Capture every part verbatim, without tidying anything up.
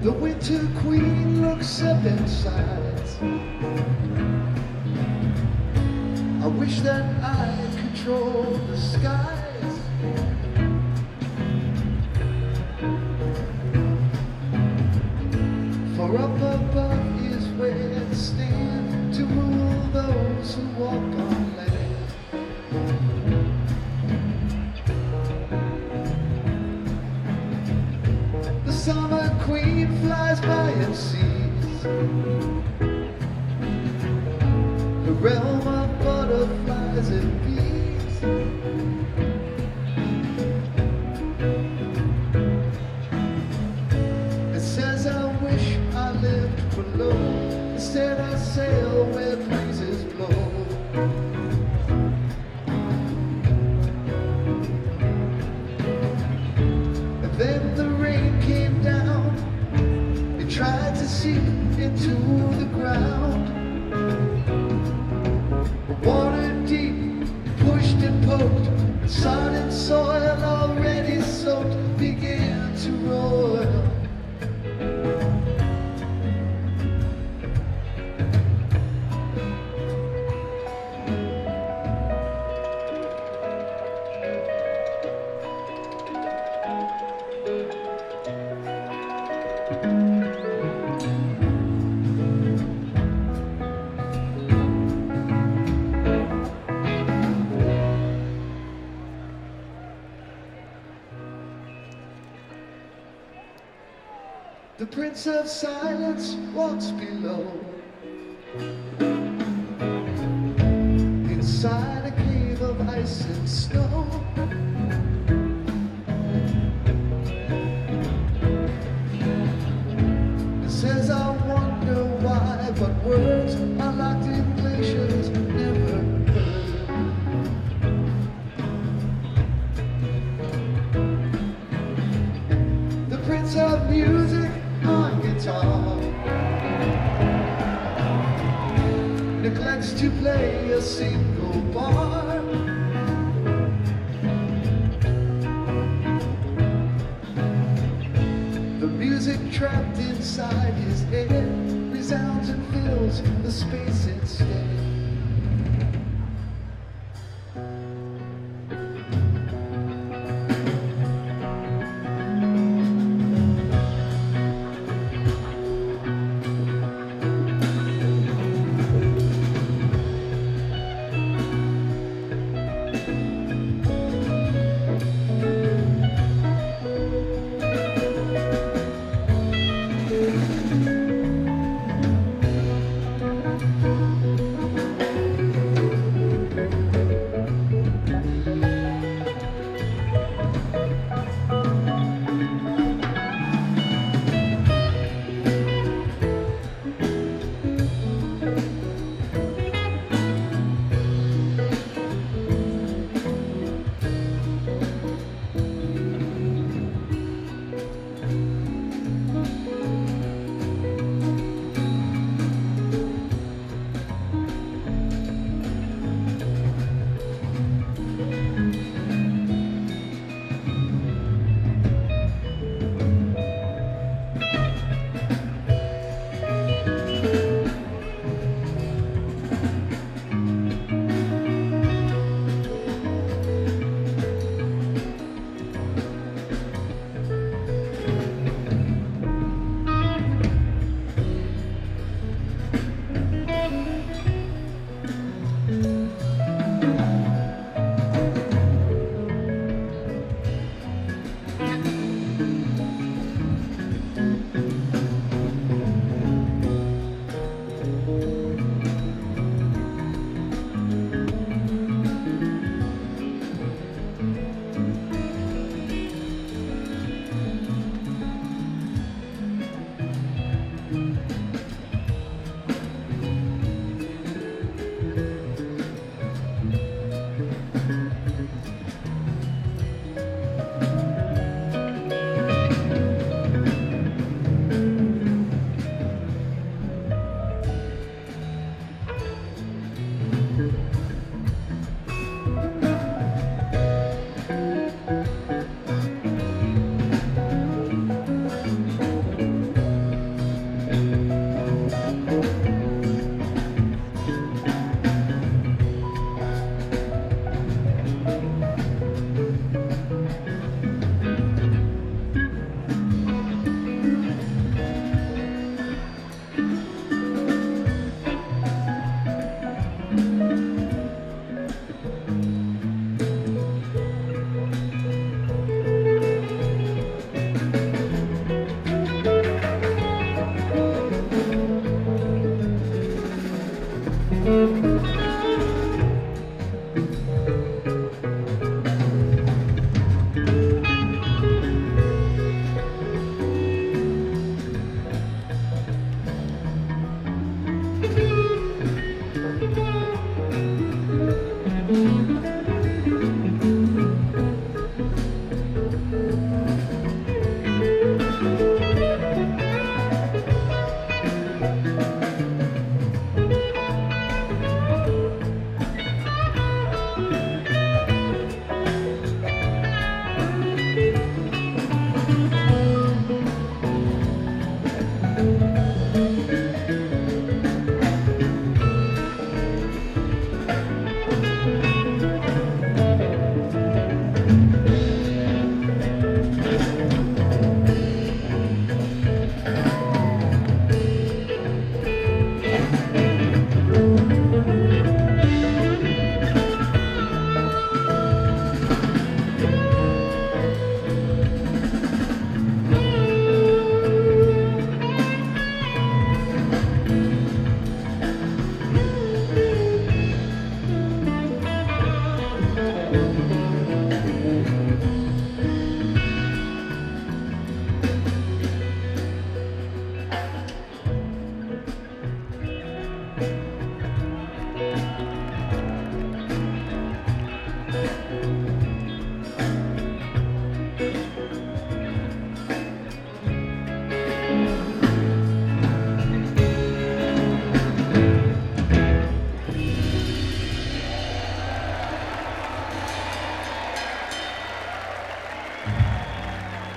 The winter queen looks up and sighs. I wish that I controlled the skies. For up above is where to stand, to rule those who walk on land. The summer queen flies by and sees the realm of butterflies and bees. It says I wish I lived below, instead I sail where breezes blow. And then the rain came down, it tried to seep into the ground. Water deep, pushed and poked, and sodden soil already soaked began to roil. The Prince of Silence walks below, inside a cave of ice and snow. It says I wonder why, but words are locked in glaciers never heard. The Prince of Music on guitar neglects to play a single bar. The music trapped inside his head resounds and fills the space instead.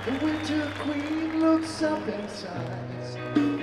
The winter queen looks up and sighs.